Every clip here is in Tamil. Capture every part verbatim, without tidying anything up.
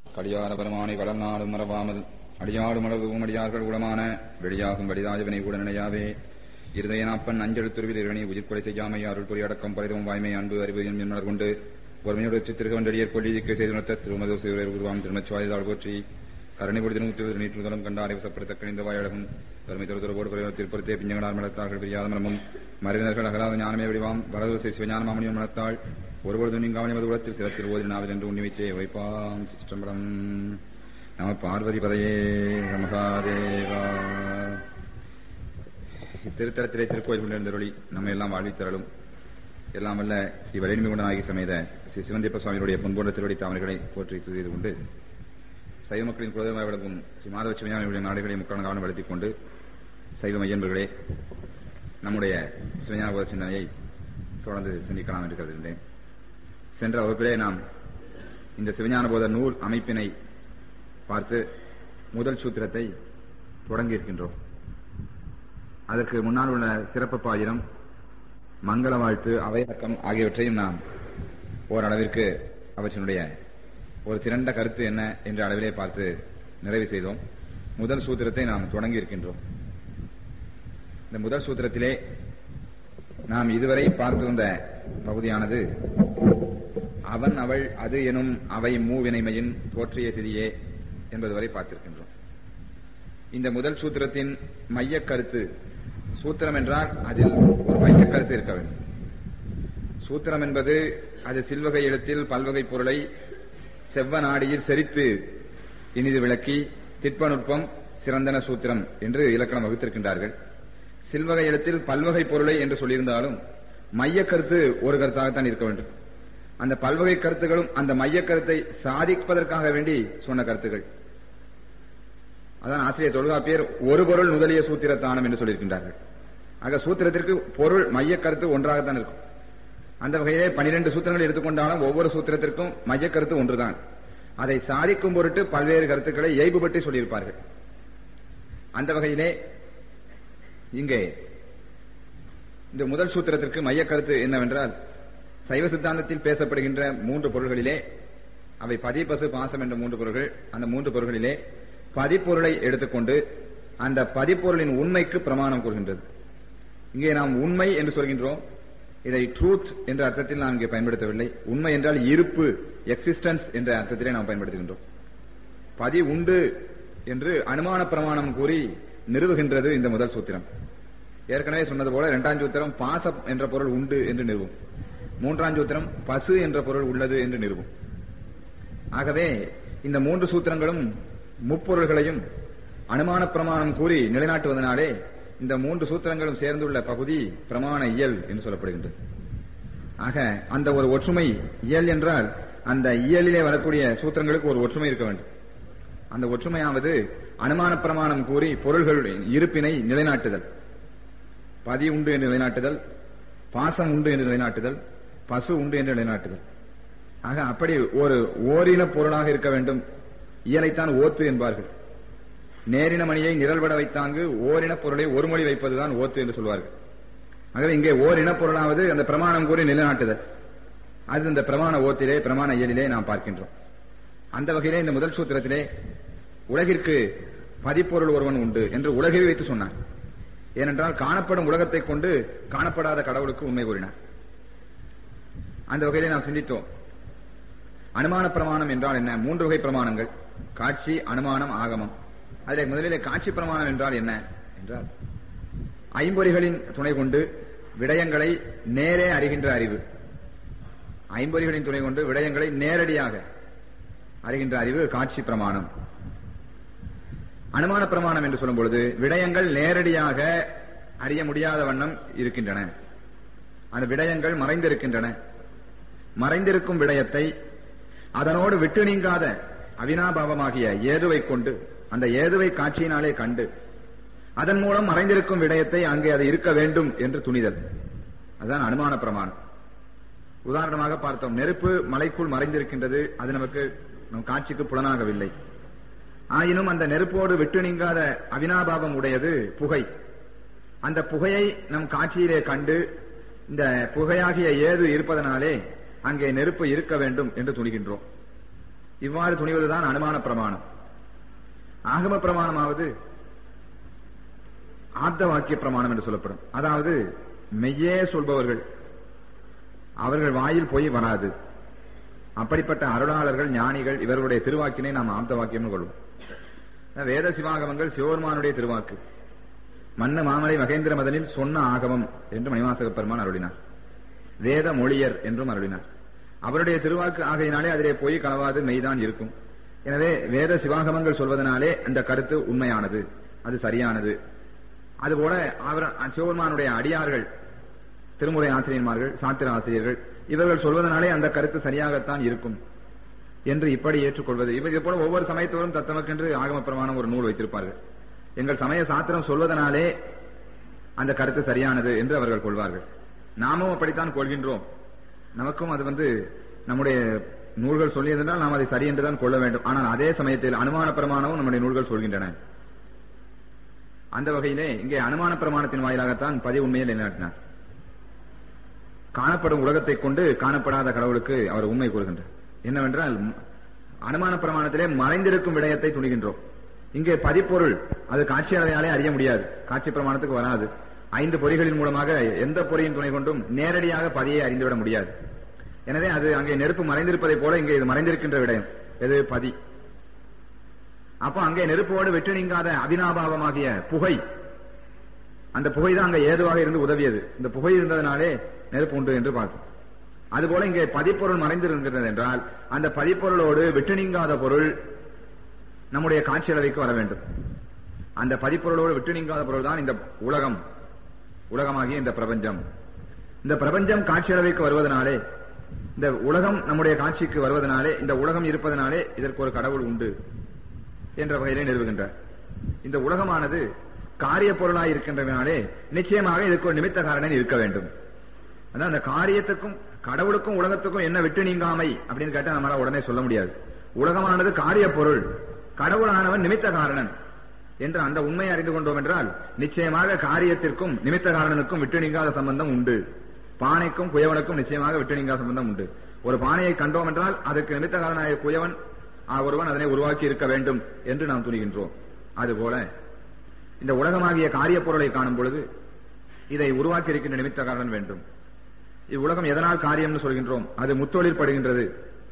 கடியார பெருமானை கடல் நாடும் மறவாமல் அடியாடு மலர்வும் அடியார்கள் குலமான வெளியாகும் வடிதாஜவனை கூட நினையாவே இருதயனாப்பன் அஞ்செழுத்துருவில் இரணி உயிர்கொலை செய்யாமை அருள் பொறி அடக்கம் பரிதம் வாய்மை அன்பு அறிவு என்பனர் கொண்டு ஒருமையோடு திருகவண்டடியர் கொள்ளிக்கு செய்து நடத்த திருமது சிவரர் உருவாம் திருமச்சுவாய்தாள் போற்றி கருணை கொடுத்து நூற்றி நீற்றுதலும் கண்டாரை வசப்படுத்தக்க இந்த வாயழகும் பெருமை தருதரோடு குறைவ திருப்பத்தே பிஞ்சங்களால் மலர்த்தார்கள் பிரியாத மரமும் மறைவினர்கள் அகலாத ஞானமே வடிவாம் வரது சிவஞானமாமணியும் மலர்த்தாள் ஒருபொழுது நீங்காமணி மது உலகத்தில் சிறத்தில் ஓதி நாவில் என்று உண்ணி வைத்தே வைப்பாம் சிற்றம்பலம் நம பார்வதி பதையே மகாதேவா. இத்திருத்தலத்திலே திருக்கோயில் கொண்டிருந்தொழி நம்ம எல்லாம் வாழ்வித்தரலும் எல்லாம் வல்ல ஸ்ரீ வலிமை குண்டநாயகி சமேத ஸ்ரீ சிவந்தியப்ப சுவாமியுடைய பொன்போன்ற திருவடி தாமரைகளை போற்றி செய்து கொண்டு சைவ மக்களின் குலதெய்வமாக விளங்கும் ஸ்ரீ மாதவ சிவஞானியுடைய நாடுகளை முக்கான கவனம் வளர்த்திக் கொண்டு சைவ மையன்பர்களே நம்முடைய சிவஞான போத சிந்தனையை தொடர்ந்து சிந்திக்கலாம் என்று கருதுகின்றேன். சென்ற வகுப்பிலே நாம் இந்த சிவஞான போத நூல் அமைப்பினை பார்த்து முதல் சூத்திரத்தை தொடங்கியிருக்கின்றோம். அதற்கு முன்னால் உள்ள சிறப்பு பாயிரம், மங்கள வாழ்த்து, அவையக்கம் ஆகியவற்றையும் நாம் ஓரளவிற்கு அவற்றினுடைய ஒரு திரண்ட கருத்து என்ன என்ற அளவிலே பார்த்து நிறைவு செய்தோம். முதல் சூத்திரத்தை நாம் தொடங்கி இருக்கின்றோம். இந்த முதல் சூத்திரத்திலே நாம் இதுவரை பார்த்து வந்த பகுதியானது அவன் அவள் அது எனும் அவை மூவினைமையின் தோற்றிய திதியே என்பது வரை பார்த்திருக்கின்றோம். இந்த முதல் சூத்திரத்தின் மைய கருத்து, சூத்திரம் என்றால் அதில் ஒரு மைய கருத்து இருக்க வேண்டும். சூத்திரம் என்பது அது சில்வகை எழுத்தில் பல்வகை பொருளை செவ்வ நாடியில் செறித்து இனிது விளக்கி திட்பநுட்பம் சிறந்தன சூத்திரம் என்று இலக்கணம் வகுத்திருக்கின்றார்கள். சில்வகை எழுத்தில் பல்வகை பொருளை என்று சொல்லியிருந்தாலும் மைய கருத்து ஒரு கருத்தாகத்தான் இருக்க வேண்டும். அந்த பல்வகை கருத்துகளும் அந்த மைய கருத்தை சாதிப்பதற்காக வேண்டி சொன்ன கருத்துகள். அதான் ஆசிரியர் தொல்காப்பியர் ஒரு பொருள் முதலிய சூத்திரத்தானம் என்று சொல்லியிருக்கின்றார்கள். ஆக சூத்திரத்திற்கு பொருள் மைய கருத்து ஒன்றாகத்தான் இருக்கும். அந்த வகையிலே பனிரெண்டு சூத்திரங்கள் எடுத்துக்கொண்டாலும் ஒவ்வொரு சூத்திரத்திற்கும் மைய கருத்து ஒன்றுதான். அதை சாதிக்கும் பொருட்டு பல்வேறு கருத்துக்களை இயல்புபற்றி சொல்லியிருப்பார்கள். அந்த வகையிலே இங்கே இந்த முதல் சூத்திரத்திற்கு மைய கருத்து என்னவென்றால், சைவ சித்தாந்தத்தில் பேசப்படுகின்ற மூன்று பொருள்களிலே அவை பதி பசு பாசம் என்ற மூன்று பொருள்கள். அந்த மூன்று பொருள்களிலே பதிப்பொருளை எடுத்துக்கொண்டு அந்த பதிப்பொருளின் உண்மைக்கு பிரமாணம் கூறுகின்றது. இங்கே நாம் உண்மை என்று சொல்கின்றோம். இதை ட்ரூத் என்ற அர்த்தத்தில் நாம் இங்கே பயன்படுத்தவில்லை. உண்மை என்றால் இருப்பு, எக்ஸிஸ்டன்ஸ் என்ற அர்த்தத்திலே நாம் பயன்படுத்துகின்றோம். பதி உண்டு என்று அனுமான பிரமாணம் கூறி நிறுவுகின்றது இந்த முதல் சூத்திரம். ஏற்கனவே சொன்னது போல இரண்டாம் சூத்திரம் பாசம் என்ற பொருள் உண்டு என்று நிறுவும். மூன்றாம் சூத்திரம் பசு என்ற பொருள் உள்ளது என்று நிறுவும். ஆகவே இந்த மூன்று சூத்திரங்களும் முப்பொருள்களையும் அனுமான பிரமாணம் கூறி நிலைநாட்டுவதனாலே இந்த மூன்று சூத்திரங்களும் சேர்ந்துள்ள பகுதி பிரமாண இயல் என்று சொல்லப்படுகின்றது. ஆக அந்த ஒரு ஒற்றுமை இயல் என்றால் அந்த இயலிலே வரக்கூடிய சூத்திரங்களுக்கு ஒரு ஒற்றுமை இருக்க வேண்டும். அந்த ஒற்றுமையாவது அனுமான பிரமாணம் கூறி பொருள்களுடைய இருப்பினை நிலைநாட்டுதல். பதி உண்டு என்று நிலைநாட்டுதல், பாசம் உண்டு என்று நிலைநாட்டுதல், பசு உண்டு என்று நிலைநாட்டுதல். ஆக அப்படி ஒரு ஓரின பொருளாக இருக்க வேண்டும். இயலைத்தான் ஓத்து என்பார்கள். நேரின மணியை நிரல்பட வைத்தாங்கு ஓரின பொருளை ஒரு மொழி வைப்பதுதான் ஓத்து என்று சொல்வார்கள். ஆகவே இங்கே ஓரின பொருளாவது அந்த பிரமாணம் கூறி நிலைநாட்டுதல். அது இந்த பிரமாண ஓத்திலே பிரமாண இயலிலே நாம் பார்க்கின்றோம். அந்த வகையிலே இந்த முதல் சூத்திரத்திலே உலகிற்கு பதிப்பொருள் ஒருவன் உண்டு என்று உலகை வைத்து சொன்னார். ஏனென்றால் காணப்படும் உலகத்தை கொண்டு காணப்படாத கடவுளுக்கு உண்மை கூறினார். அந்த வகையிலே நாம் சிந்தித்தோம். அனுமான பிரமாணம் என்றால் என்ன? மூன்று வகை பிரமாணங்கள், காட்சி, அனுமானம், ஆகமம். அதில் முதலிலே காட்சி பிரமாணம் என்றால் என்ன என்றால், ஐம்பொறிகளின் துணை கொண்டு விடயங்களை நேரே அறிகின்ற அறிவு. ஐம்பொறிகளின் துணை கொண்டு விடயங்களை நேரடியாக அறிகின்ற அறிவு காட்சி பிரமாணம். அனுமான பிரமாணம் என்று சொல்லும் பொழுது விடயங்கள் நேரடியாக அறிய முடியாத வண்ணம் இருக்கின்றன. அந்த விடயங்கள் மறைந்திருக்கின்றன. மறைந்திருக்கும் விடயத்தை அதனோடு விட்டு நீங்காத அவினாபாவமாகிய ஏதுவை கொண்டு அந்த ஏதுவை காட்சியினாலே கண்டு அதன் மூலம் மறைந்திருக்கும் விடயத்தை அங்கே அது இருக்க வேண்டும் என்று துணிதல். அதுதான் அனுமான பிரமாணம். உதாரணமாக பார்த்தோம், நெருப்பு மலைக்குள் மறைந்திருக்கின்றது. அது நமக்கு நம் காட்சிக்கு புலனாகவில்லை. ஆயினும் அந்த நெருப்போடு விட்டு நீங்காத அவினாபாவம் உடையது புகை. அந்த புகையை நம் காட்சியிலே கண்டு இந்த புகையாகிய ஏது இருப்பதனாலே அங்கே நெருப்பு இருக்க வேண்டும் என்று துணிகின்றோம். இவ்வாறு துணிவதுதான் அனுமான பிரமாணம். ஆகம பிரமாணமாவது ஆப்த வாக்கிய பிரமாணம் என்று சொல்லப்படும். அதாவது மெய்யே சொல்பவர்கள், அவர்கள் வாயில் போய் வராது. அப்படிப்பட்ட அருளாளர்கள், ஞானிகள், இவர்களுடைய திருவாக்கினை நாம் ஆப்த வாக்கியம் கொள்வோம். வேத சிவாகமங்கள் சிவபெருமானுடைய திருவாக்கு. மன்ன மாமலை மகேந்திர மதனில் சொன்ன ஆகமம் என்று மணிவாசக பெருமான் அருளினார். வேத மொழியர் என்றும் அருளினார். அவருடைய திருவாக்கு ஆகையினாலே அதிலே போய் கலவாது மெய்தான் இருக்கும். எனவே வேத சிவாகமங்கள் சொல்வதனாலே அந்த கருத்து உண்மையானது, அது சரியானது. அதுபோல அவர் சிவபெருமானுடைய அடியார்கள், திருமுறை ஆசிரியர்மார்கள், சாத்திர ஆசிரியர்கள், இவர்கள் சொல்வதனாலே அந்த கருத்து சரியாகத்தான் இருக்கும் என்று இப்படி ஏற்றுக்கொள்வது. இது போல ஒவ்வொரு சமயத்தோறும் தத்தமக்கென்று ஆகம பிரமாணம் ஒரு நூல் வைத்திருப்பார்கள். எங்கள் சமய சாத்திரம் சொல்வதனாலே அந்த கருத்து சரியானது என்று அவர்கள் கொள்வார்கள். நாமும் அப்படித்தான் கொள்கின்றோம். நமக்கும் அது வந்து நம்முடைய நூல்கள் சொல்லியதென்றால் நாம் அதை சரி என்றுதான் கொள்ள வேண்டும். ஆனால் அதே சமயத்தில் அனுமான பிரமாணமும் நம்முடைய நூல்கள் சொல்கின்றன. அந்த வகையிலே இங்கே அனுமான பிரமாணத்தின் வாயிலாகத்தான் பதிவு உண்மையை நிலைநாட்டினார். காணப்படும் உலகத்தை கொண்டு காணப்படாத கடவுளுக்கு அவர் உண்மை கூறுகின்றார். என்னவென்றால் அனுமான பிரமாணத்திலே மறைந்திருக்கும் விடயத்தை துணிகின்றோம். இங்கே பதிப்பொருள் அது காட்சியாலே அறிய முடியாது, காட்சி பிரமாணத்துக்கு வராது. ஐந்து பொறிகளின் மூலமாக எந்த பொறியின் துணை கொண்டும் நேரடியாக பதியை அறிந்துவிட முடியாது. எனவே அது அங்கே நெருப்பு மறைந்திருப்பதை போல இங்கே இது மறைந்திருக்கின்ற விடயம் எது? பதி. அப்போ அங்கே நெருப்போடு வெற்றி நீங்காத அபினாபாவமாகிய புகை, அந்த புகைதான் அங்கே ஏதுவாக இருந்து உதவியது. இந்த புகை இருந்ததனாலே நெருப்பு உண்டு என்று பார்த்தோம். அதுபோல இங்கே பதிப்பொருள் மறைந்திருக்கிறது என்றால் அந்த பதிப்பொருளோடு விட்டு நீங்காத பொருள் நம்முடைய காட்சி அளவைக்கு வர வேண்டும். அந்த பதிப்பொருளோடு விட்டு நீங்காத பொருள் தான் இந்த உலகம், உலகமாகிய இந்த பிரபஞ்சம். இந்த பிரபஞ்சம் காட்சி அளவைக்கு வருவதனாலே, இந்த உலகம் நம்முடைய காட்சிக்கு வருவதனாலே, இந்த உலகம் இருப்பதனாலே இதற்கு ஒரு கடவுள் உண்டு என்ற வகையிலே நிறுவுகின்றார். இந்த உலகமானது காரிய பொருளாய் இருக்கின்றனாலே நிச்சயமாக இதற்கு ஒரு நிமித்த காரணம் இருக்க வேண்டும். அதான் அந்த காரியத்துக்கும் கடவுளுக்கும் உலகத்துக்கும் என்ன விட்டு நீங்காமை அப்படின்னு கேட்டா நம்மளால உடனே சொல்ல முடியாது. உலகமானது காரிய பொருள், கடவுளானவன் நிமித்த காரணன் என்று அந்த உண்மையை அறிந்து கொண்டோம் என்றால் நிச்சயமாக காரியத்திற்கும் நிமித்த காரணனுக்கும் விட்டு நீங்காத சம்பந்தம் உண்டு. பானைக்கும் குயவனுக்கும் நிச்சயமாக விட்டு நீங்காத சம்பந்தம் உண்டு. ஒரு பானையை கண்டோம் என்றால் அதற்கு நிமித்த காரணனாய குயவன் ஒருவன் அதனை உருவாக்கி இருக்க வேண்டும் என்று நாம் துணிகின்றோம். அதுபோல இந்த உலகமாகிய காரிய பொருளை காணும் பொழுது இதை உருவாக்கி இருக்கின்ற நிமித்த காரணன் வேண்டும். இவ்வுலகம் எதனால் காரியம்னு சொல்கின்றோம்? அது முத்தொழிற்படுகின்றது.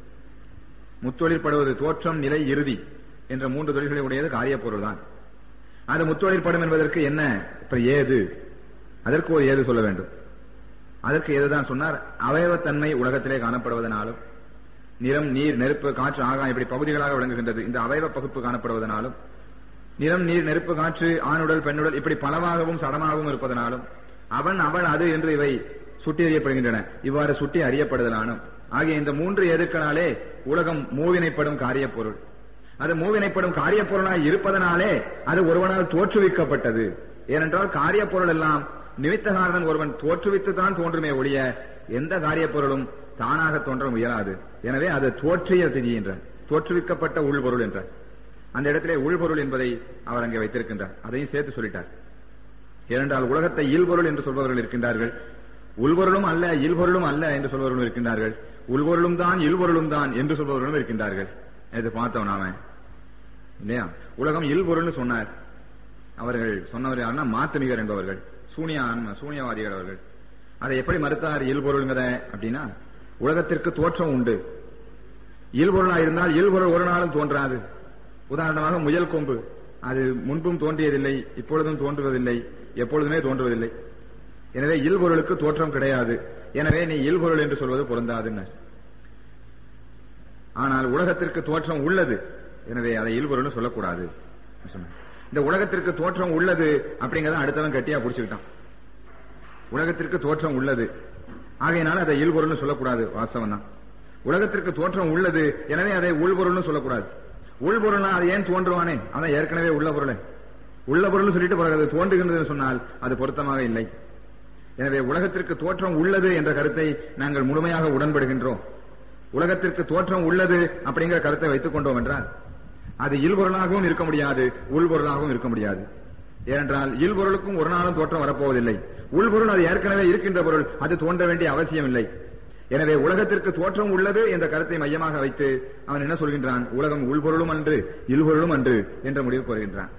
முத்தொழிற்படுவது தோற்றம், நிலை, இறுதி என்ற மூன்று தொழில்களை உடையது காரிய பொருள் தான். அது முத்தொழிற்படும் என்பதற்கு என்ன ஏது? அதற்கு ஒரு ஏது சொல்ல வேண்டும். அதற்கு ஏதுதான் சொன்னார். அவயவத்தன்மை உலகத்திலே காணப்படுவதனாலும், நிறம், நீர், நெருப்பு, காற்று, ஆகாயம் இப்படி பகுதிகளாக விளங்குகின்றது. இந்த அவயவ பகுப்பு காணப்படுவதனாலும், நிறம், நீர், நெருப்பு, காற்று, ஆணுடல், பெண்ணுடல் இப்படி பலவாகவும் சடமாகவும் இருப்பதனாலும், அவன், அவள், அது என்று இவை சுட்டி அறியப்படுகின்றன. இவ்வாறு சுட்டி அறியப்படுதலானும் ஆகிய இந்த மூன்று எதுக்களாலே உலகம் மூவினைப்படும் காரிய பொருள். அது மூவினைப்படும் காரிய பொருளாய் இருப்பதனாலே அது ஒருவனால் தோற்றுவிக்கப்பட்டது. ஏனென்றால் காரிய பொருள் எல்லாம் நிமித்த காரணன் ஒருவன் தோற்றுவித்துத்தான் தோன்றுமே ஒழிய எந்த காரிய பொருளும் தானாக தோன்ற முயலாது. எனவே அது தோற்றிய திதி என்ற தோற்றுவிக்கப்பட்ட உள்பொருள் என்ற அந்த இடத்திலே உள்பொருள் என்பதை அவர் அங்கே வைத்திருக்கின்றார். அதையும் சேர்த்து சொல்லிட்டார். ஏனென்றால் உலகத்தை இல்பொருள் என்று சொல்பவர்கள் இருக்கின்றார்கள், உள்பொருளும் அல்ல இல்பொருளும் அல்ல என்று சொல்பவர்களும் இருக்கின்றார்கள், உள்பொருளும் தான் இல்பொருளும் தான் என்று சொல்பவர்களும் இருக்கின்றார்கள். இது பார்த்தோம் நாம இல்லையா? உலகம் இல்பொருள்னு சொன்னார். அவர்கள் சொன்னவர் யாருன்னா மாத்துமிகர் என்பவர்கள், சூனியான் சூனியவாதிகள் அவர்கள். அதை எப்படி மறுத்தார் இல்பொருள்ங்கிற அப்படின்னா, உலகத்திற்கு தோற்றம் உண்டு. இல்பொருளா இருந்தால் இல்பொருள் ஒரு நாளும் தோன்றாது. உதாரணமாக முயல் கொம்பு, அது முன்பும் தோன்றியதில்லை, இப்பொழுதும் தோன்றுவதில்லை, எப்பொழுதுமே தோன்றுவதில்லை. எனவே இல்பொருளுக்கு தோற்றம் கிடையாது. எனவே நீ இல்பொருள் என்று சொல்வது பொருந்தாதுன்னு. ஆனால் உலகத்திற்கு தோற்றம் உள்ளது, எனவே அதை இல்பொருள் சொல்லக்கூடாது. இந்த உலகத்திற்கு தோற்றம் உள்ளது அப்படிங்கறத அடுத்தவன் கட்டியா புடிச்சுக்கிட்டான். உலகத்திற்கு தோற்றம் உள்ளது, ஆகையினால அதை இல்பொருள் சொல்லக்கூடாது. வாசவன் தான். உலகத்திற்கு தோற்றம் உள்ளது, எனவே அதை உள்பொருள்னு சொல்லக்கூடாது. உள்பொருள்னா அது ஏன் தோன்றுவானே? அதான் ஏற்கனவே உள்ள பொருளை உள்ள பொருள் சொல்லிட்டு பிறகு தோன்றுகின்றது சொன்னால் அது பொருத்தமாக இல்லை. எனவே உலகத்திற்கு தோற்றம் உள்ளது என்ற கருத்தை நாங்கள் முழுமையாக உடன்படுகின்றோம். உலகத்திற்கு தோற்றம் உள்ளது அப்படிங்கிற கருத்தை வைத்துக் கொண்டோம் என்றால் அது இல்பொருளாகவும் இருக்க முடியாது, உள்பொருளாகவும் இருக்க முடியாது. ஏனென்றால் இல்பொருளுக்கும் ஒரு நாளும் தோற்றம் வரப்போவதில்லை. உள்பொருள் அது ஏற்கனவே இருக்கின்ற பொருள், அது தோன்ற வேண்டிய அவசியம் இல்லை. எனவே உலகத்திற்கு தோற்றம் உள்ளது என்ற கருத்தை மையமாக வைத்து அவன் என்ன சொல்கின்றான்? உலகம் உள்பொருளும் அன்று இல்பொருளும் அன்று என்ற முடிவுக்கு வருகின்றான்.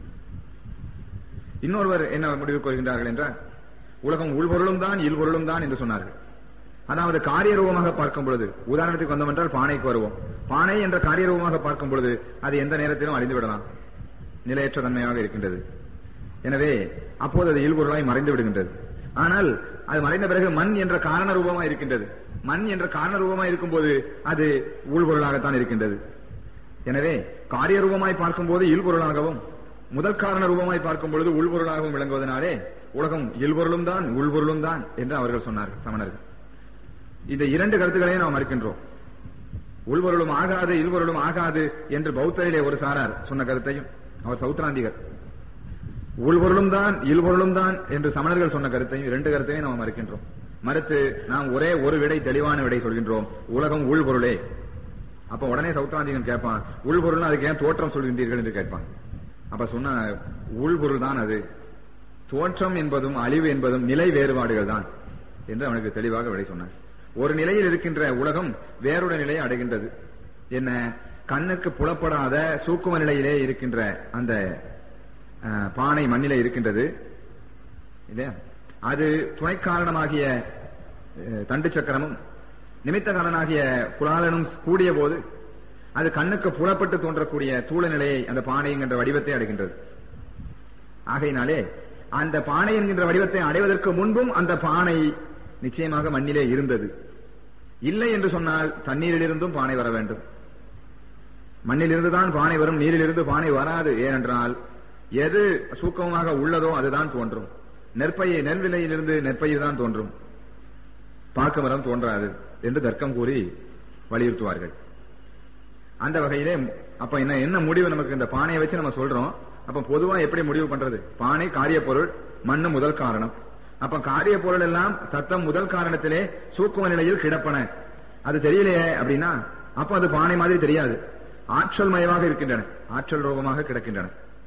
இன்னொருவர் என்ன முடிவுக்கு வருகின்றார்கள் என்றால், உலகம் உள்பொருளும் தான் இல்பொருளும் தான் என்று சொன்னார்கள். அதாவது காரிய ரூபமாக பார்க்கும் பொழுது, உதாரணத்துக்கு வந்தோம் என்றால் பானைக்கு வருவோம். பானை என்ற காரிய ரூபமாக பார்க்கும் பொழுது அது எந்த நேரத்திலும் அழிந்து விடலாம், நிலையற்ற தன்மையாக இருக்கின்றது. எனவே அப்போது அது இல்பொருளாய் மறைந்து விடுகின்றது. ஆனால் அது மறைந்த பிறகு மண் என்ற காரண ரூபமாக இருக்கின்றது. மண் என்ற காரண ரூபமாக இருக்கும் போது அது உள்பொருளாகத்தான் இருக்கின்றது. எனவே காரிய ரூபமாய் பார்க்கும் போது இல்பொருளாகவும், முதல் காரண ரூபமாய் பார்க்கும் பொழுது உள்பொருளாகவும் விளங்குவதனாலே உலகம் இல்பொருளும் தான் உள்பொருளும் தான் என்று அவர்கள் சொன்னார்கள், சமணர்கள். இந்த இரண்டு கருத்துக்களையும் நாம் மறுக்கின்றோம். உள்பொருளும் ஆகாது இல்பொருளும் ஆகாது என்று பௌத்தரிலே ஒரு சாரார் சொன்ன கருத்தையும், அவர் சௌத்ராந்திகர், உள்பொருளும் தான் இல்பொருளும் தான் என்று சமணர்கள் சொன்ன கருத்தையும், இரண்டு கருத்தையும் நாம் மறுக்கின்றோம். மறுத்து நாம் ஒரே ஒரு விடை, தெளிவான விடை சொல்கின்றோம், உலகம் உள்பொருளே. அப்ப உடனே சௌத்ராந்திகன் கேட்பான், உள்பொருள் அதுக்கு ஏன் தோற்றம் சொல்கின்றீர்கள் என்று கேட்பான். அப்ப சொன்ன உள்பொருள் தான் அது, தோற்றம் என்பதும் அழிவு என்பதும் நிலை வேறுபாடுகள் தான் என்று அவனுக்கு தெளிவாக விடை சொன்னார். ஒரு நிலையில் இருக்கின்ற உலகம் வேறொரு நிலையை அடைகின்றது. என்ன? கண்ணுக்கு புலப்படாத சூக்கும நிலையிலே இருக்கின்ற அந்த பானை மண்ணிலே இருக்கின்றது இல்லையா? அது துணை காரணமாகிய தண்டு சக்கரமும் நிமித்த காரணமாகிய புலாலனும் கூடிய போது அது கண்ணுக்கு புலப்பட்டு தோன்றக்கூடிய தூள நிலையை, அந்த பானை என்கின்ற வடிவத்தை அடைகின்றது. ஆகையினாலே அந்த பானை என்கின்ற வடிவத்தை அடைவதற்கு முன்பும் அந்த பானை நிச்சயமாக மண்ணிலே இருந்தது. இல்லை என்று சொன்னால் தண்ணீரிலிருந்தும் பானை வர வேண்டும். மண்ணிலிருந்துதான் பானை வரும், நீரிலிருந்து பானை வராது. ஏனென்றால் எது சூக்கமாக உள்ளதோ அதுதான் தோன்றும். நெற்பயிர் நெல்விலையிலிருந்து நெற்பயிர் தான் தோன்றும், பாக்கு மரம் தோன்றாது என்று தர்க்கம் கூறி வலியுறுத்துவார்கள். அந்த வகையிலே அப்ப என்ன என்ன முடிவு நமக்கு? இந்த பானையை வச்சு நம்ம சொல்றோம். அப்ப பொதுவா எப்படி முடிவு பண்றது? பானை காரிய பொருள், மண்ணு முதல் காரணம். அப்ப காரிய பொருள் எல்லாம் தத்தம் முதல் காரணத்திலே சூக்கும நிலையில் கிடப்பன. அது தெரியலையே அப்படின்னா அப்ப அது பானை மாதிரி தெரியாது, ஆற்றல் மயமாக இருக்கின்றன, ஆற்றல் ரூபமாக கிடக்கின்றன.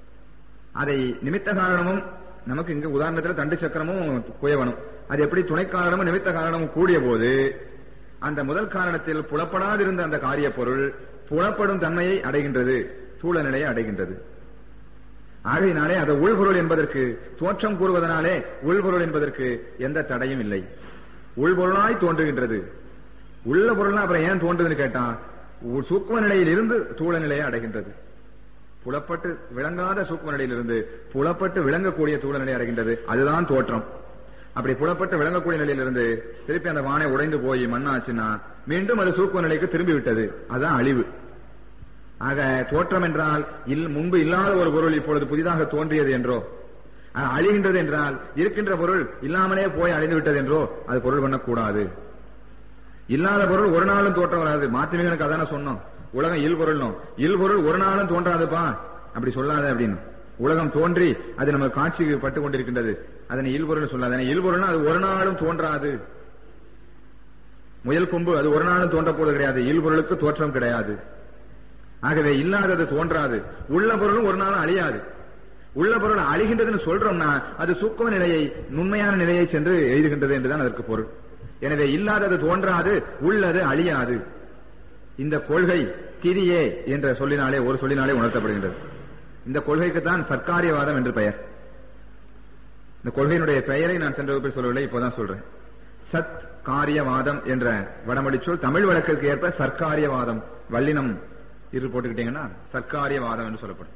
அதை நிமித்த காரணமும் நமக்கு இங்கு உதாரணத்தில் தண்டு சக்கரமும் குயவனும், அது எப்படி துணை காரணமும் நிமித்த காரணமும் கூடிய போது அந்த முதல் காரணத்தில் புலப்படாதிருந்த அந்த காரிய பொருள் புலப்படும் தன்மையை அடைகின்றது, தூள நிலையை அடைகின்றது. ஆகையினாலே அது உள்பொருள் என்பதற்கு தோற்றம் கூறுவதனாலே உள்பொருள் என்பதற்கு எந்த தடையும் இல்லை. உள்பொருளாய் தோன்றுகின்றது. உள்ள பொருள்னா அப்புறம் ஏன் தோன்றுதுன்னு கேட்டா, சூக்கும நிலையில் இருந்து தூள நிலையை அடைகின்றது. புலப்பட்டு விளங்காத சூக்கும நிலையிலிருந்து புலப்பட்டு விளங்கக்கூடிய தூள நிலை அடைகின்றது. அதுதான் தோற்றம். அப்படி புலப்பட்டு விளங்கக்கூடிய நிலையிலிருந்து திருப்பி அந்த வானை உடைந்து போய் மண்ணாச்சுன்னா மீண்டும் அது சூக்கும நிலைக்கு திரும்பி விட்டது. அதுதான் அழிவு. ஆக தோற்றம் என்றால் முன்பு இல்லாத ஒரு பொருள் இப்பொழுது புதிதாக தோன்றியது என்றோ, அழிகின்றது என்றால் இருக்கின்ற பொருள் இல்லாமலே போய் அழிந்து விட்டது என்றோ அது பொருள் பண்ணக்கூடாது. இல்லாத பொருள் ஒரு நாளும் தோற்றம் வராது. மாத்திமிகனுக்கு அதான சொன்னோம், உலகம் இல் பொருள், இல் பொருள் ஒரு நாளும் தோன்றாதுப்பா, அப்படி சொல்லாத அப்படின்னு. உலகம் தோன்றி அது நம்ம காட்சிக்கு பட்டு கொண்டிருக்கின்றது, அதனை இல் பொருள் சொல்லாத. இல் பொருள்னா அது ஒரு நாளும் தோன்றாது. முயல் கொம்பு அது ஒரு நாளும் தோன்ற போது கிடையாது, இல் பொருளுக்கு தோற்றம் கிடையாது. ஆகவே இல்லாதது தோன்றாது. உள்ள பொருளும் ஒரு நாளும் அழியாது. உள்ள பொருள் அழிகின்றதுன்னு சொல்றோம்னா அது சூக்கும நிலையை, நுண்மையான நிலையை சென்று எழுதுகின்றது என்றுதான் அதற்கு பொருள். எனவே இல்லாதது தோன்றாது, உள்ளது அழியாது. இந்த கொள்கை திரியே என்ற சொல்லினாலே, ஒரு சொல்லினாலே உணர்த்தப்படுகின்றது. இந்த கொள்கைக்குத்தான் சர்க்காரியவாதம் என்று பெயர். இந்த கொள்கையினுடைய பெயரை நான் சென்ற வகுப்பில் சொல்லவில்லை, இப்போதான் சொல்றேன். சத் காரியவாதம் என்ற வடமொழி சொல் தமிழ் வழக்கிற்கு ஏற்ப சர்க்காரியவாதம், வல்லினம் இரு போட்டுக்கிட்டீங்கன்னா சர்க்காரியவாதம் என்று சொல்லப்படும்.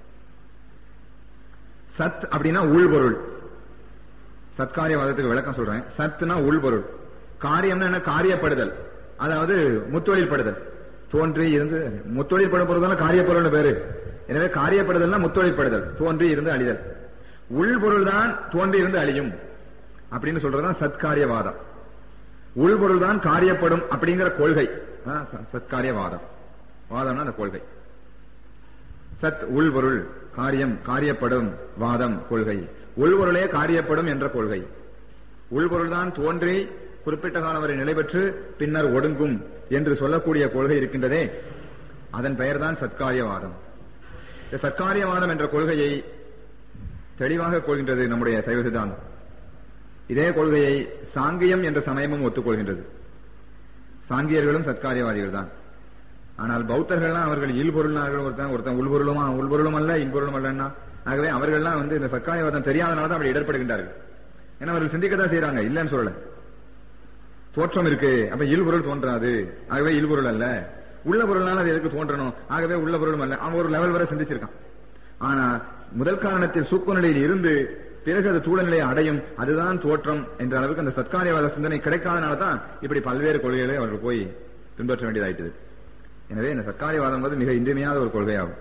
சத் அப்படின்னா உள்பொருள். சத்காரியவாதத்துக்கு விளக்கம் சொல்றேன். சத்னா உள்பொருள், காரியம்னா என்ன? காரியப்படுதல், அதாவது முத்தொழில் படுதல். தோன்றி இருந்து முத்தொழில் படுபொருள் காரியப்பொருள் பேரு. எனவே காரியப்படுதல்னா முத்தொழில் படுதல், தோன்றி இருந்து அழிதல். உள்பொருள் தான் தோன்றி இருந்து அழியும் அப்படின்னு சொல்றதுதான் சத்காரியவாதம். உள்பொருள் தான் காரியப்படும் அப்படிங்கிற கொள்கை சத்காரியவாதம். வாதம்னா அந்த கொள்கை. சத் உள்பொருள், காரியம் காரியப்படும், வாதம் கொள்கை. உள்பொருளே காரியப்படும் என்ற கொள்கை. உள்பொருள் தான் தோன்றி குறிப்பிட்ட காலம் வரை நிலை பெற்று பின்னர் ஒடுங்கும் என்று சொல்லக்கூடிய கொள்கை இருக்கின்றதே, அதன் பெயர் தான் சத்காரியவாதம். இந்த சத்காரியவாதம் என்ற கொள்கையை தெளிவாக கொள்கின்றது நம்முடைய சைவ சித்தாந்தம். இதே கொள்கையை சாங்கியம் என்ற சமயமும் ஒத்துக்கொள்கின்றது. சாங்கியர்களும் சத்காரியவாதிகள் தான். ஆனால் பௌத்தர்கள்லாம் அவர்கள் இல்பொருள்னார்கள், ஒருத்தன் ஒருத்தன் உள்பொருளுமா உள்பொருளும் அல்ல இன்பொருளும் அல்லன்னா. ஆகவே அவர்கள்லாம் வந்து இந்த சத்காரியவாதம் தெரியாதனால தான் அப்படி இடர்படுகின்றார்கள். ஏன்னா அவர்கள் சிந்திக்கத்தான் செய்யறாங்க, இல்லன்னு சொல்லல. தோற்றம் இருக்கு, அப்ப இல்பொருள் தோன்றாது, ஆகவே இல்பொருள் அல்ல. உள்ள பொருள்னால அது எதுக்கு தோன்றணும், ஆகவே உள்ள பொருளும் அல்ல. அவன் ஒரு லெவல் வரை சிந்திச்சிருக்கான். ஆனா முதல் காரணத்தில் சூக்கும நிலையில் இருந்து பிறகு அது தூள நிலையை அடையும், அதுதான் தோற்றம் என்ற அளவுக்கு அந்த சத்காரியவாத சிந்தனை கிடைக்காதனாலதான் இப்படி பல்வேறு கொள்கைகளை அவர்கள் போய் பின்பற்ற வேண்டியதாயிட்டது. எனவே இந்த சத்காரியவாதம் வந்து மிக இன்றியமையாத ஒரு கொள்கையாகும்.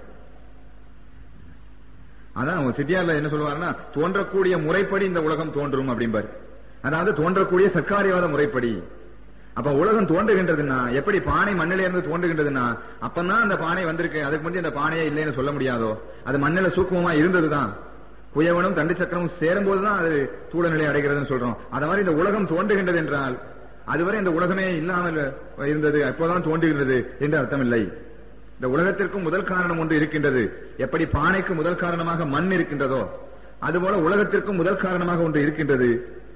அதான் சித்தியார்ல என்ன சொல்லுவாருன்னா, தோன்றக்கூடிய முறைப்படி இந்த உலகம் தோன்றும் அப்படிம்பாரு. அதாவது தோன்றக்கூடிய சத்காரியவாத முறைப்படி. அப்ப உலகம் தோன்றுகின்றதுன்னா எப்படி பானை மண்ணில இருந்து தோன்றுகின்றதுன்னா அப்பதான் அந்த பானை வந்திருக்கு, அதுக்கு முந்தைய அந்த பானையே இல்லைன்னு சொல்ல முடியாதோ. அது மண்ணில சூக்குமமா இருந்ததுதான், குயவனும் தண்டு சக்கரமும் சேரும் போதுதான் அது தூள நிலை அடைகிறதுன்னு சொல்றோம். அத மாதிரி இந்த உலகம் தோன்றுகின்றது என்றால் அதுவரை இந்த உலகமே இல்லாமல் இருந்தது, அப்போதான் தோன்றுகின்றது என்று அர்த்தம் இல்லை. இந்த உலகத்திற்கும் முதல் காரணம் ஒன்று இருக்கின்றது. எப்படி பானைக்கு முதல் காரணமாக மண் இருக்கின்றதோ அதுபோல உலகத்திற்கும் முதல் காரணமாக ஒன்று இருக்கின்றது.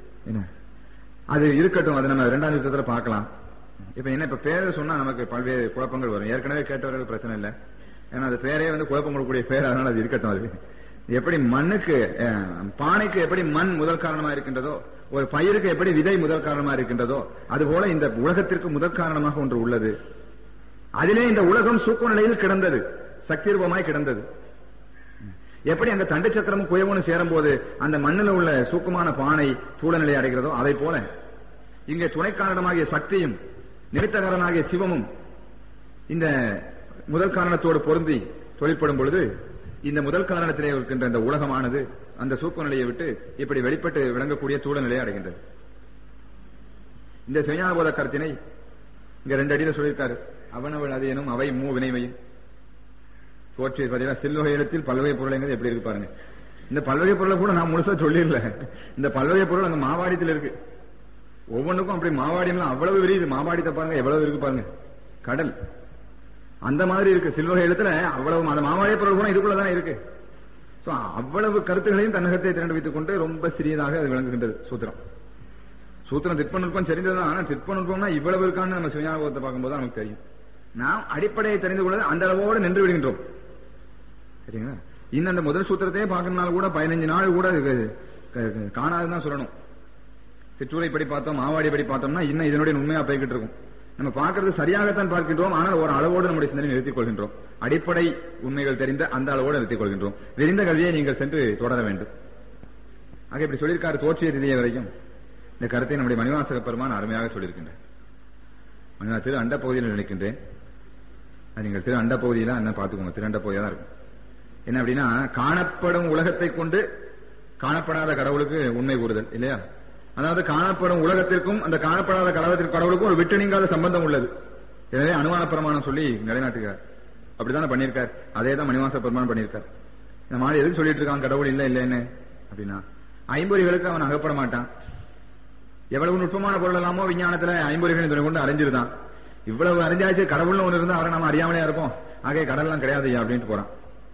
அது இருக்கட்டும், அது நம்ம இரண்டாம் யுத்தத்துல பார்க்கலாம். இப்ப என்ன, இப்ப பேரை சொன்னா நமக்கு பல்வேறு குழப்பங்கள் வரும். ஏற்கனவே கேட்டவர்கள் பிரச்சனை இல்லை, ஏன்னா அது பேரே வந்து குழப்பங்களுக்குரிய பேர், அதனால அது இருக்கட்டும். அது எப்படி மண்ணுக்கு பானைக்கு எப்படி மண் முதல் காரணமா இருக்கின்றதோ, ஒரு பயிருக்கு எப்படி விதை முதல் காரணமா இருக்கின்றதோ, அதுபோல இந்த உலகத்திற்கு முதல் காரணமாக ஒன்று உள்ளது. அதிலே இந்த உலகம் சூக்கும நிலையில் கிடந்தது, சக்தி ரூபமாய் கிடந்தது. எப்படி அந்த தண்டு சக்கரமும் குயவனும் சேரும் போது அந்த மண்ணில் உள்ள சூக்குமான பானை தூள நிலை அடைகிறதோ அதை போல இங்கே துணை காரணமாகிய சக்தியும் நிமித்தகாரனாகிய சிவமும் இந்த முதல் காரணத்தோடு பொருந்தி தொழிற்படும் பொழுது இந்த முதல் காரணத்திலே இருக்கின்ற இந்த உலகமானது அந்த சூக்கும நிலையை விட்டு இப்படி வெளிப்பட்டு விளங்கக்கூடிய தூள நிலையை அடைகின்றது. இந்த சிவஞானபோத கருத்தினை இங்க ரெண்டு அடியில சொல்லியிருக்காரு. அவனவள் அது எனும் அவை மூ வினைமையும் தோற்றி பார்த்தீங்கன்னா சில்வகை இடத்தில் பல்வகை பொருள் எப்படி இருக்கு பாருங்க. இந்த பல்வகை பொருளை கூட நான் முழுசா சொல்லிடல. இந்த பல்வகை பொருள் அந்த மாவாடியத்தில் இருக்கு. ஒவ்வொன்றுக்கும் அப்படி மாவாடியெல்லாம் அவ்வளவு விரியுது. மாவாடித்த பாருங்க எவ்வளவு இருக்கு பாருங்க, கடல் அந்த மாதிரி இருக்கு. சில்வகை இடத்துல அவ்வளவு அந்த மாவாடிய பொருள் கூட இதுக்குள்ளதானே இருக்கு. அவ்வளவு கருத்துகளையும் தன்னகத்தை திரண்டு வைத்துக் கொண்டு ரொம்ப சிறியதாக அது விளங்குகின்றது சூத்திரம். சூத்திரம் திற்பநுட்பம் தெரிந்ததுதான். ஆனா திற்பநுட்பம்னா இவ்வளவு இருக்கான்னு நம்ம சிவஞானபோதத்தை பார்க்கும்போது நமக்கு தெரியும். நாம் அடிப்படையை தெரிந்து கொள்வது அந்த அளவோடு நின்று விடுகின்றோம். சரிங்களா? இன்னும் அந்த முதல் சூத்திரத்தையே பார்க்கறதுனால கூட பதினஞ்சு நாள் கூட காணாதுதான் சொல்லணும். சிற்றூரை படி பார்த்தோம், மாவாடி படி பார்த்தோம்னா இன்னும் இதனுடைய உண்மையா போய்கிட்டு இருக்கும். நம்ம பார்க்கறது சரியாகத்தான் பார்க்கின்றோம், ஆனால் ஒரு அளவோடு நம்முடைய சிந்தனை நிறுத்திக் கொள்கின்றோம். அடிப்படை உண்மைகள் தெரிந்த அந்த அளவோடு நிறுத்திக் கொள்கின்றோம். விரிந்த கல்வியை நீங்கள் சென்று தொடர வேண்டும். ஆக இப்படி சொல்லியிருக்காரு தோற்றிய ரீதியை வரைக்கும். இந்த கருத்தை நம்முடைய மணிவாசக பெருமான் அருமையாக சொல்லியிருக்கின்றேன். மணிவா திரு அண்ட பகுதியில் நினைக்கின்றேன். நீங்கள் திரு அண்ட பகுதியில என்ன பார்த்துக்கோங்க, திரு அண்ட பகுதியா தான் இருக்கும். என்ன அப்படின்னா, காணப்படும் உலகத்தை கொண்டு காணப்படாத கடவுளுக்கு உண்மை கூறுதல் இல்லையா? அதாவது காணப்படும் உலகத்திற்கும் அந்த காணப்படாத கடவுளத்திற்கு கடவுளுக்கும் ஒரு விட்டு நீங்காத சம்பந்தம் உள்ளது. எனவே அனுமான பிரமாணம் சொல்லி நிலைநாட்டுகிறார். அப்படித்தானே பண்ணியிருக்கார். அதே தான் மணிவாச பிரமாணம் பண்ணியிருக்கார். இந்த மாதிரி எதுக்கு சொல்லிட்டு இருக்கான் கடவுள் இல்லை இல்லைன்னு அப்படின்னா, ஐம்பொறிகளுக்கு அவன் அகப்பட மாட்டான். எவ்வளவு நுட்பமான பொருள் எல்லாமோ விஞ்ஞானத்துல ஐம்பொறிகள் துணை கொண்டு அறிஞ்சிருந்தான். இவ்வளவு அறிஞ்சாச்சு கடவுள்னு ஒண்ணு இருந்தா அவரை நம்ம அறியாமலே இருப்போம். ஆகவே கடல்லாம் கிடையாது அப்படின்ட்டு போறான்.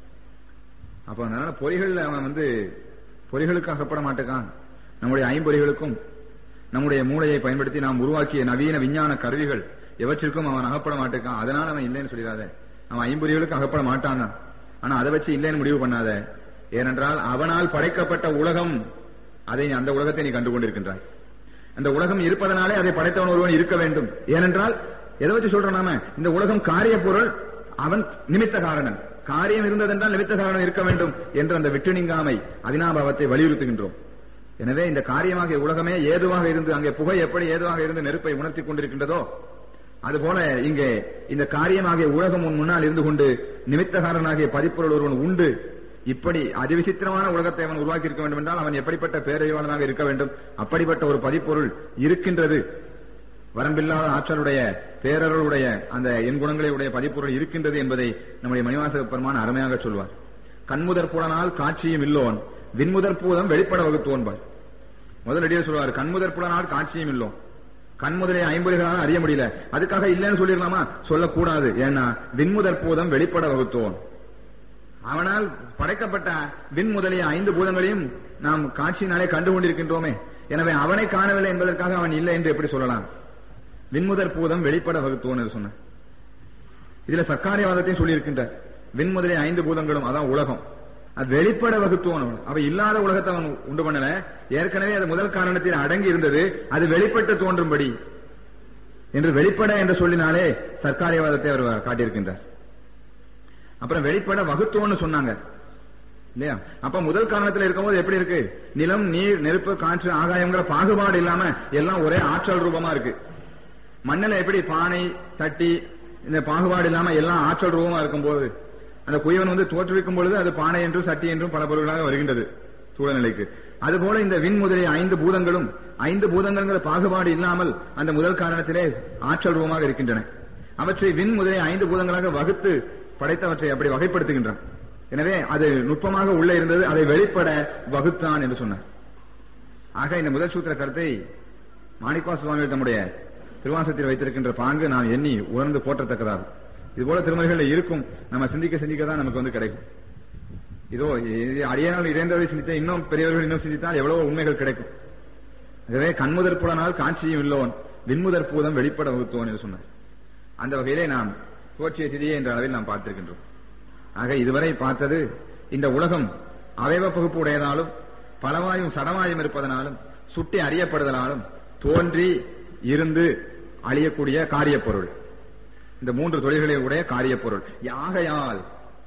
அப்ப அதனால பொறிகள் அவன் வந்து பொறிகளுக்கு அகப்பட மாட்டேக்கான். நம்முடைய ஐம்பொறிகளுக்கும் நம்முடைய மூளையை பயன்படுத்தி நாம் உருவாக்கிய நவீன விஞ்ஞான கருவிகள் எவற்றிற்கும் அவன் அகப்பட மாட்டேக்கான். அதனால அவன் இல்லைன்னு சொல்லிடாத. அவன் ஐம்பொறிகளுக்கு அகப்பட மாட்டான். ஆனா அதை வச்சு இல்லைன்னு முடிவு பண்ணாத. ஏனென்றால் அவனால் படைக்கப்பட்ட உலகம், அதை அந்த உலகத்தை நீ கண்டு கொண்டிருக்கின்றாய். அந்த உலகம் இருப்பதனாலே அதை படைத்தவன் ஒருவன் இருக்க வேண்டும். ஏனென்றால் எதை வச்சு சொல்றோம் நாம, இந்த உலகம் காரிய பொருள், அவன் நிமித்த காரணன். காரியம் இருந்ததென்றால் நிமித்த காரணம் இருக்க வேண்டும் என்ற அந்த விட்டு நீங்காமை அவினாபாவத்தை வலியுறுத்துகின்றோம். எனவே இந்த காரியமாக உலகமே ஏதுவாக இருந்து அங்கே புகை எப்படி ஏதுவாக இருந்து நெருப்பை உணர்த்தி கொண்டிருக்கின்றதோ அதுபோல இங்கே இந்த காரியமாகிய உலகம் உன் முன்னால் இருந்து கொண்டு நிமித்த காரணனாகிய பதிப்பொருள் ஒருவன் உண்டு. இப்படி அதிவிசித்திரமான உலகத்தை அவன் உருவாக்கி இருக்க வேண்டும் என்றால் அவன் எப்படிப்பட்ட பேரறிவாளனாக இருக்க வேண்டும். அப்படிப்பட்ட ஒரு பதிப்பொருள் இருக்கின்றது. வரம்பில்லாத ஆற்றலுடைய பேரருடைய அந்த எண் குணங்களுடைய பதிப்பொருள் இருக்கின்றது என்பதை நம்முடைய மணிவாசக பெருமான் அருமையாக சொல்வார். கண்முதற் புலனால் காட்சியும் இல்லோன் விண்முதற் பூதம் வெளிப்பட வகுத்துவோன்பார். முதலடியே சொல்வார், கண்முதற் புலனால் காட்சியும் இல்லோம். கண்முதலே ஐம்பொறிகளால் அறிய முடியல, அதுக்காக இல்லைன்னு சொல்லிடலாமா? சொல்லக்கூடாது. ஏன்னா விண்முதற் பூதம் வெளிப்பட வகுத்துவோன். அவனால் படைக்கப்பட்ட விண் முதலிய ஐந்து பூதங்களையும் நாம் காட்சியினாலே கண்டு கொண்டிருக்கின்றோமே. எனவே அவனை காணவில்லை என்பதற்காக அவன் இல்லை என்று எப்படி சொல்லலாம்? விண்முதற் பூதம் வெளிப்பட வகுத்தோன்னு சொன்ன. இதுல சர்க்காரியவாதத்தையும் சொல்லி இருக்கின்ற விண்முதலே ஐந்து பூதங்களும் அதான் உலகம் அது வெளிப்பட வகுத்தோன். அவ இல்லாத உலகத்தை அவன் உண்டு பண்ணல, ஏற்கனவே அது முதல் காரணத்தில் அடங்கி இருந்தது, அது வெளிப்பட்டு தோன்றும்படி என்று வெளிப்பட என்று சொல்லினாலே சர்க்காரியவாதத்தை அவர் காட்டியிருக்கின்றார். அப்புறம் வெளிப்பட வகுத்தோன்னு சொன்னாங்க இல்லையா? அப்ப முதல் காரணத்தில் இருக்கும்போது எப்படி இருக்கு? நிலம், நீர், நெருப்பு, காற்று, ஆகாயங்கிற பாகுபாடு இல்லாம எல்லாம் ஒரே ஆற்றல் ரூபமா இருக்கு. மண்ணில் எப்படி பானை, சட்டி இந்த பாகுபாடு இல்லாம எல்லாம் ஆற்றல் ரூபமா இருக்கும் போது அந்த குயவன் வந்து தோற்றுவிக்கும் பொழுது அது பானை என்றும் சட்டி என்றும் பல பொருள்களாக வருகின்றது சூழநிலைக்கு. அதுபோல இந்த விண் முதலிய ஐந்து பூதங்களும் ஐந்து பூதங்கள் பாகுபாடு இல்லாமல் அந்த முதல் காரணத்திலே ஆற்றல் ரூபமாக இருக்கின்றன. அவற்றை விண் முதலிய ஐந்து பூதங்களாக வகுத்து படைத்தவற்றை அப்படி வகைப்படுத்துகின்றான். எனவே அது நுட்பமாக உள்ள இருந்தது, அதை வெளிப்பட வகுத்தான் என்று சொன்னார். ஆக இந்த முதல் சூத்திர கருத்தை மாணிக்கவாச சுவாமிகள் தம்முடைய திருவாசத்தில் வைத்திருக்கின்ற பாங்கு நாம் எண்ணி உணர்ந்து போற்றத்தக்கதாகும். இதுபோல திருமறைகள் இருக்கும், நம்ம சிந்திக்க சிந்திக்க தான் நமக்கு வந்து கிடைக்கும். இதோ அடியானால் இறைந்தவரை சிந்தித்த இன்னும் பெரியவர்கள் இன்னும் சிந்தித்தால் எவ்வளவோ உண்மைகள் கிடைக்கும். ஆகவே கண்முதற் புலனால் காட்சியும் இல்லோன் விண்முதற் பூதம் வெளிப்பட வகுத்தோன் என்று சொன்னார். அந்த வகையிலே நாம் தோற்றிய திதியே என்ற அளவில் நாம் பார்த்திருக்கின்றோம். ஆக இதுவரை பார்த்தது இந்த உலகம் அவயவ பகுப்பு உடையதாலும் பலவாயும் சடமாயும் இருப்பதனாலும் சுட்டி அறியப்படுதலாலும் தோன்றி இருந்து அழியக்கூடிய காரிய பொருள், இந்த மூன்று தொழில்களை உடைய காரிய பொருள். யாகையால்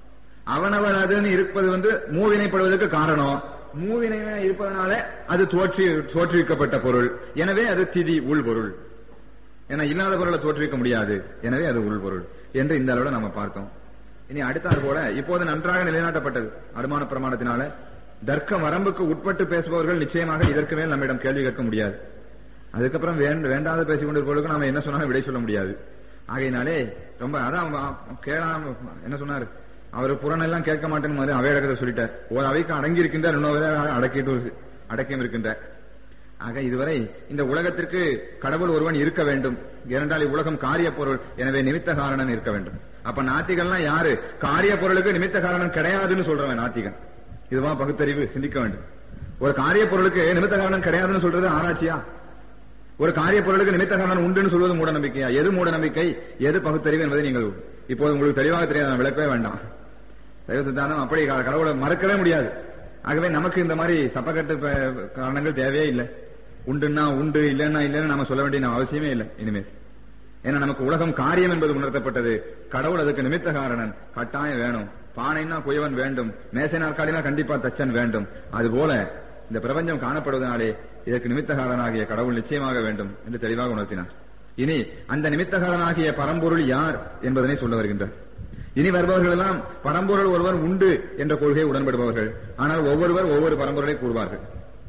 அவனவன் அதுன்னு இருப்பது வந்து மூவினைப்படுவதற்கு காரணம், மூவினை இருப்பதனால அது தோற்றி தோற்றுவிக்கப்பட்ட பொருள். எனவே அது திதி உள்பொருள். ஏன்னா இல்லாத பொருளை தோற்றுவிக்க முடியாது, எனவே அது உள்பொருள் என்று இந்த அளவுல நம்ம பார்த்தோம். இனி அடுத்தாறு போல இப்போது நன்றாக நிலைநாட்டப்பட்டது அனுமான பிரமாணத்தினால. தர்க்க வரம்புக்கு உட்பட்டு பேசுபவர்கள் நிச்சயமாக இதற்கு மேல் நம்மிடம் கேள்வி கேட்க முடியாது. அதுக்கப்புறம் வேண்டாத பேசிக் கொண்டிருப்பவர்களுக்கு நாம என்ன சொன்னாலும் விடை சொல்ல முடியாது. ஆகையினாலே ரொம்ப அதான் கேளாம என்ன சொன்னார், அவர் புறனெல்லாம் கேட்க மாட்டேன்னு அவையடக்கத்தை சொல்லிட்டார். ஒரு அவைக்கு அடங்கி இருக்கின்றார், இன்னொரு அடக்கிட்டு அடக்கியும் இருக்கின்றார். ஆக இதுவரை இந்த உலகத்திற்கு கடவுள் ஒருவன் இருக்க வேண்டும், ஏனென்றால் இவ்வுலகம் காரிய பொருள், எனவே நிமித்த காரணன் இருக்க வேண்டும். அப்ப நாத்திகன்லாம் யாரு? காரிய பொருளுக்கு நிமித்த காரணம் கிடையாதுன்னு சொல்றவன் நாத்திகன். இதுவா பகுத்தறிவு? சிந்திக்க வேண்டும். ஒரு காரிய பொருளுக்கு நிமித்த காரணம் கிடையாதுன்னு சொல்றது ஆராய்ச்சியா? ஒரு காரிய பொருளுக்கு நிமித்த காரணம் உண்டுன்னு சொல்வது மூட நம்பிக்கையா? எது மூட நம்பிக்கை, எது பகுத்தறிவு என்பதை நீங்கள் இப்போது உங்களுக்கு தெளிவாக தெரியாது, விளக்கவே வேண்டாம். சைவ சித்தாந்தம் அப்படி கடவுளை மறக்கவே முடியாது. ஆகவே நமக்கு இந்த மாதிரி சப்பக்கட்டு காரணங்கள் தேவையே இல்லை. உண்டுன்னா உண்டு, இல்லைன்னா இல்லைன்னு நம்ம சொல்ல வேண்டிய அவசியமே இல்லை இனிமேல். ஏன்னா நமக்கு உலகம் காரியம் என்பது உணர்த்தப்பட்டது, கடவுள் அதுக்கு நிமித்த காரணன் கட்டாயம் வேணும். பானைன்னா குயவன் வேண்டும், மேசை நாற்காலினா கண்டிப்பா தச்சன் வேண்டும். அதுபோல இந்த பிரபஞ்சம் காணப்படுவதனாலே இதற்கு நிமித்தகாரனாகிய கடவுள் நிச்சயமாக வேண்டும் என்று தெளிவாக உணர்த்தினார். இனி அந்த நிமித்தகாரனாகிய பரம்பொருள் யார் என்பதனை சொல்ல வருகின்றார். இனி வருபவர்கள் எல்லாம் பரம்பொருள் ஒருவர் உண்டு என்ற கொள்கையை உடன்படுபவர்கள், ஆனால் ஒவ்வொருவர் ஒவ்வொரு பரம்பொருளை கூறுவார்கள்.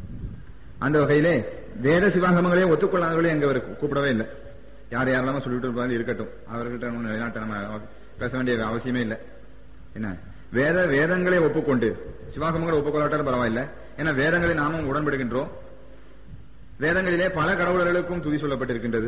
அந்த வகையிலே வேத சிவாகமங்களே ஒத்துக்கொள்ளாதவர்களே எங்க கூப்பிடவே இல்லை. யார் யாரெல்லாம் சொல்லிட்டு இருப்பாங்க இருக்கட்டும், அவர்கள்ட்ட நிலைநாட்ட நம்ம பேச வேண்டிய அவசியமே இல்லை. என்ன வேத வேதங்களை ஒப்புக்கொண்டு சிவாகமங்களை ஒப்புக்கொள்ளாட்டாலும் பரவாயில்லை. ஏன்னா வேதங்களை நாமும் உடன்படுகின்றோம். வேதங்களிலே பல கடவுளர்களுக்கும் துதி சொல்லப்பட்டிருக்கின்றது.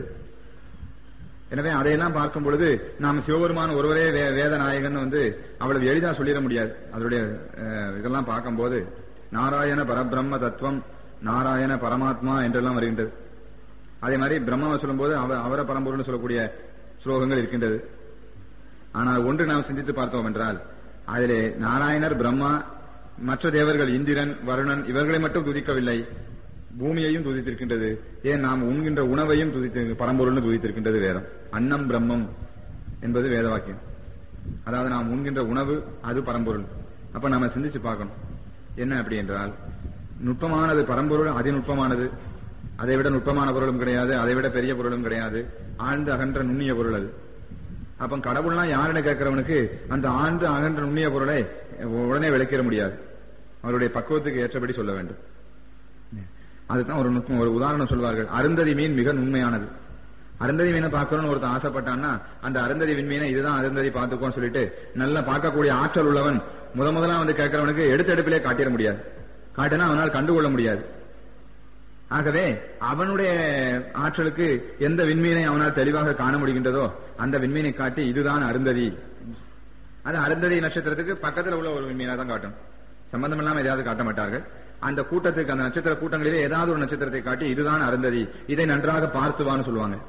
எனவே அதையெல்லாம் பார்க்கும் பொழுது நாம் சிவபெருமான் ஒருவரே வேத நாயகன் வந்து அவ்வளவு எளிதா சொல்லிட முடியாது. அதனுடைய இதெல்லாம் பார்க்கும்போது நாராயண பரபிரம்ம தத்துவம், நாராயண பரமாத்மா என்றெல்லாம் வருகின்றது. அதே மாதிரி பிரம்மாவை சொல்லும் போது அவர பரம்பொருள்னு சொல்லக்கூடிய ஸ்லோகங்கள் இருக்கின்றது. ஆனால் ஒன்று நாம் சிந்தித்து பார்த்தோம் என்றால் அதிலே நாராயணர், பிரம்மா, மற்ற தேவர்கள் இந்திரன், வருணன் இவர்களை மட்டும் துதிக்கவில்லை, பூமியையும் துதித்திருக்கின்றது. ஏன் நாம் உண்கின்ற உணவையும் துதித்து பரம்பொருள்னு துதித்திருக்கின்றது வேதம். அன்னம் பிரம்மம் என்பது வேத வாக்கியம். அதாவது நாம் உண்கின்ற உணவு அது பரம்பொருள். அப்ப நாம சிந்திச்சு பார்க்கணும் என்ன அப்படி என்றால், நுட்பமானது பரம்பொருள், அதிநுட்பமானது. அதை விட நுட்பமான பொருளும் கிடையாது, அதை விட பெரிய பொருளும் கிடையாது, ஆழ்ந்து அகன்ற நுண்ணிய பொருள் அது. அப்ப கடவுள்லாம் யாருன்னு கேட்கிறவனுக்கு அந்த ஆழ்ந்து அகன்ற நுண்ணிய பொருளை உடனே விளக்கிட முடியாது. அவருடைய பக்குவத்துக்கு ஏற்றபடி சொல்ல வேண்டும். அதுதான் ஒரு நுட்பம். ஒரு உதாரணம் சொல்வார்கள், அருந்ததி மீன் மிக நுண்மையானது. அருந்ததி மீனை பார்க்கணும்னு ஒருத்தன் ஆசைப்பட்டான்னா அந்த அருந்ததி மீனை இதுதான் அருந்ததி பார்த்துக்கோன்னு சொல்லிட்டு நல்லா பார்க்கக்கூடிய ஆற்றல் உள்ளவன் முத முதலா வந்து கேட்கிறவனுக்கு எடுத்தெடுப்பிலே காட்டிட முடியாது. காட்டினா அவனால் கண்டுகொள்ள முடியாது. ஆகவே அவனுடைய ஆற்றலுக்கு எந்த விண்மீனை அவனால் தெளிவாக காண முடிகின்றதோ அந்த விண்மீனை காட்டி இதுதான் அருந்ததி. அது அருந்ததி நட்சத்திரத்துக்கு பக்கத்தில் உள்ள ஒரு விண்மீனை தான் காட்டும். சம்பந்தம் இல்லாமல் எதையாவது காட்ட மாட்டார்கள். அந்த கூட்டத்துக்கு, அந்த நட்சத்திர கூட்டங்களிலே ஏதாவது ஒரு நட்சத்திரத்தை காட்டி இதுதான் அருந்ததி, இதை நன்றாக பார்த்துவான்னு சொல்லுவாங்க.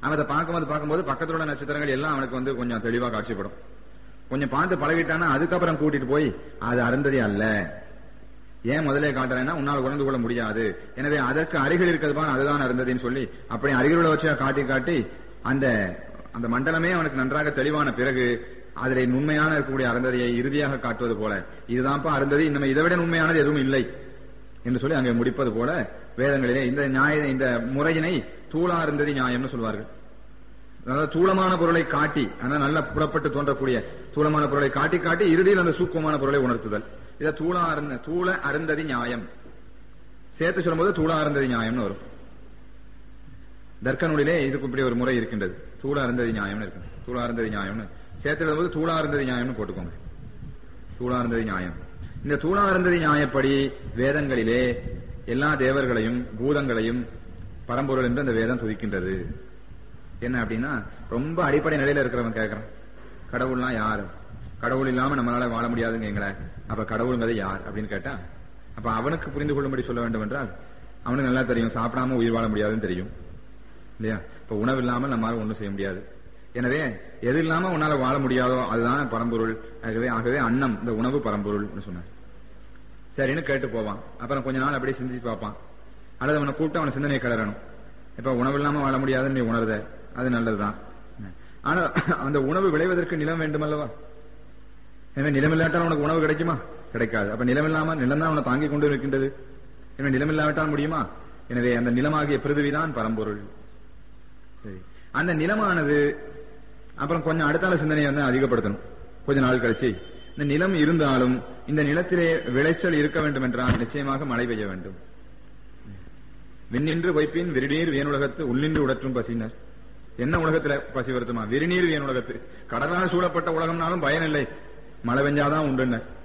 அவன் அதை பார்க்கும்போது பார்க்கும்போது பக்கத்துல உள்ள நட்சத்திரங்கள் எல்லாம் அவனுக்கு வந்து கொஞ்சம் தெளிவா காட்சிப்படும். கொஞ்சம் பார்த்து பழகிட்டானா அதுக்கப்புறம் கூட்டிட்டு போய் அது அருந்ததி அல்ல, ஏன் முதலே காட்டுறேன்னா உன்னால் உணர்ந்து கொள்ள முடியாது, எனவே அதற்கு அருகில் இருக்கிறதுதான் அதுதான் அருந்ததின்னு சொல்லி அப்படி அருகில் உள்ள வச்சா காட்டி காட்டி அந்த அந்த மண்டலமே அவனுக்கு நன்றாக தெளிவான பிறகு அதில் உண்மையான இருக்கக்கூடிய அருந்ததியை இறுதியாக காட்டுவது போல இதுதான்ப்பா அருந்ததி, நம்ம இதை விட உண்மையானது எதுவும் இல்லை என்று சொல்லி அங்கே முடிப்பது போல வேதங்களிலே இந்த நியாய இந்த முறையினை தூளா அருந்ததி நியாயம்னு சொல்வார்கள். அதாவது தூளமான பொருளை காட்டி, ஆனால் நல்ல புறப்பட்டு தோன்றக்கூடிய தூளமான பொருளை காட்டி காட்டி இறுதியில் அந்த சூக்குமான பொருளை உணர்த்துதல், இதை தூளா அருந்த தூள அருந்ததி நியாயம் சேர்த்து சொல்லும் போது தூளா அருந்ததி நியாயம்னு வரும். தர்க்கநூலிலே இதுக்கு இப்படி ஒரு முறை இருக்கின்றது, தூள அருந்ததி நியாயம்னு இருக்கு. தூள அருந்ததி நியாயம்னு சேர்த்து எழுதும்போது தூளா அருந்ததி நியாயம்னு போட்டுக்கோங்க. தூளா அருந்ததி நியாயம். இந்த தூளா அருந்ததி நியாயப்படி வேதங்களிலே எல்லா தேவர்களையும் பூதங்களையும் பரம்பொருள் என்று அந்த வேதம் துதிக்கின்றது. என்ன அப்படின்னா ரொம்ப அடிப்படை நிலையில இருக்கிறவன் கேட்கறான், கடவுள்லாம் யாரு, கடவுள் இல்லாம நம்மளால வாழ முடியாதுங்க எங்களை, அப்ப கடவுள்ங்கிறது யார் அப்படின்னு கேட்டா அப்ப அவனுக்கு புரிந்து கொள்ளும்படி சொல்ல வேண்டும் என்றால் அவனுக்கு நல்லா தெரியும் சாப்பிடாம உயிர் வாழ முடியாதுன்னு தெரியும் இல்லையா. இப்ப உணவு இல்லாமல் நம்மளால ஒண்ணும் செய்ய முடியாது, எனவே எது இல்லாம உன்னால வாழ முடியாதோ அதுதான் பரம்பொருள். ஆகவே ஆகவே அன்னம் இந்த உணவு பரம்பொருள் சொன்னார். சரின்னு கேட்டு போவான். அப்புறம் கொஞ்ச நாள் அப்படியே சிந்திச்சு பார்ப்பான், அல்லது அவனை கூப்பிட்டு அவனை சிந்தனையை கிளறணும். இப்ப உணவு இல்லாம வாழ முடியாதுன்னு நீ உணர்த, அது நல்லதுதான். ஆனா அந்த உணவு விளைவதற்கு நிலம் வேண்டும் அல்லவா, எனவே நிலம் இல்லாட்டால் உனக்கு உணவு கிடைக்குமா, கிடைக்காது. அப்ப நிலம் இல்லாம நிலம் தான் அவனை தாங்கிக் கொண்டு இருக்கின்றது, எனவே நிலம் இல்லாவிட்டால் முடியுமா, எனவே அந்த நிலமாகிய பிருதிவிதான் பரம்பொருள். சரி, அந்த நிலமானது அப்புறம் கொஞ்சம் அடுத்தால சிந்தனையை வந்து அதிகப்படுத்தணும். கொஞ்ச நாள் கழிச்சு இந்த நிலம் இருந்தாலும் இந்த நிலத்திலே விளைச்சல் இருக்க வேண்டும் என்றால் நிச்சயமாக மழை பெய்ய வேண்டும். விண்ணின்று வைப்பின் விரிநீர் வியனுலகத்து உள்ளின்று உடற்றும் பசினர். என்ன உலகத்துல பசி வருத்துமா, விரிநீர் வியனுலகத்து, கடலால் சூழப்பட்ட உலகம்னாலும் பயனில்லை, மழை பெஞ்சாதான் உண்டு.